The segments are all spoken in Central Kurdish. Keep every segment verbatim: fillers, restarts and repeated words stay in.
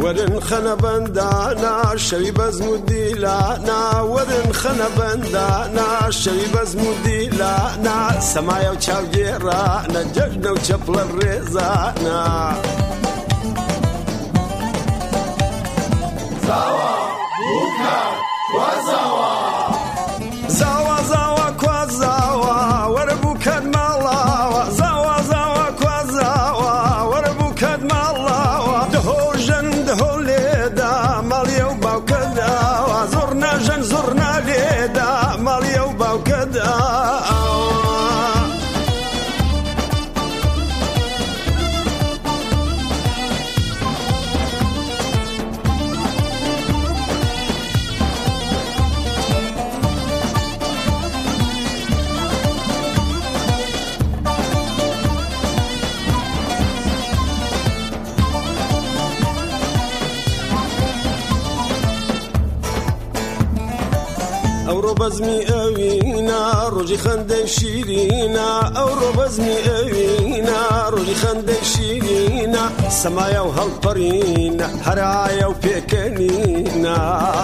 ورن خنا بندانا شوی بزمودی لانا ورن خنا بندانا شوی بزمودی لانا سمایا و چاو گیرانا ججنا و چپل ریزانا زاوا بوکا و زاوا زاوا زاوا کو زاوا ور بوکا مالاوا زاوا زاوا کو زاوا ور بوکا مالاوا دهو جن دهو لیدا مالیا و باوکدا زورنا جن زورنا لیدا مالیا و باوکدا ئەوڕۆ بەزمی ئەوینا ڕۆژی خەندەی شیرینە ئەوڕۆ بەزمی ئەوینا ڕۆژی خەندەی شیرینە سەمایە و هەڵپەڕینە هەرایە و پێکەنینە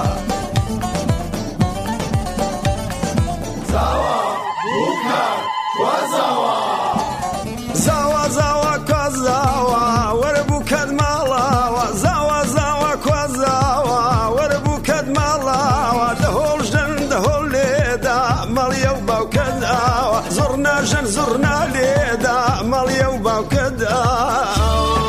زاوا بوکا و زاوا زاوا زاوا کو زاوا وەرە بوو کەت ماڵاوە زاوا زاوا کو زاوا وەرە بوو کەت ماڵاوە دەهۆڵ ژەن دەهۆڵ لێدا مەڵیە و باوکەداوە زۆرنا ژەن زۆرنا لێدا مەڵیە و باوکەداوە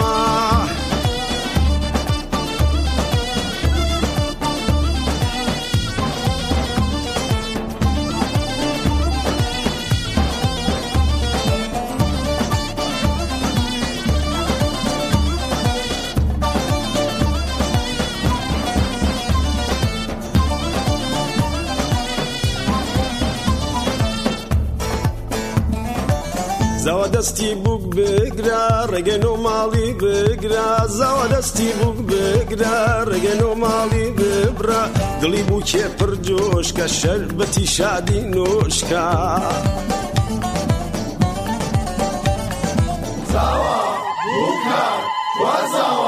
زاوا دەستی بووک بگرا ڕێگەن و ماڵی بگرا زاوا دەستی بووک بگرا ڕێگەن و ماڵی ببرا دڵی بوو کێ پڕ جۆشکە شەربەتی شادی نۆشکە زاوا بوکا و زاوا